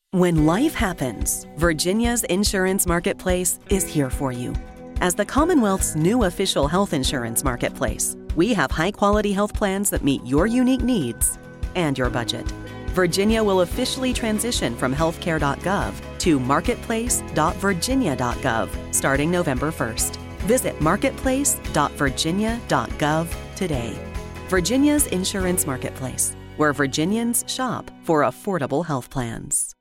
When life happens, Virginia's insurance marketplace is here for you. As the Commonwealth's new official health insurance marketplace, we have high-quality health plans that meet your unique needs and your budget. Virginia will officially transition from healthcare.gov to marketplace.virginia.gov starting November 1st. Visit marketplace.virginia.gov today. Virginia's insurance marketplace, where Virginians shop for affordable health plans.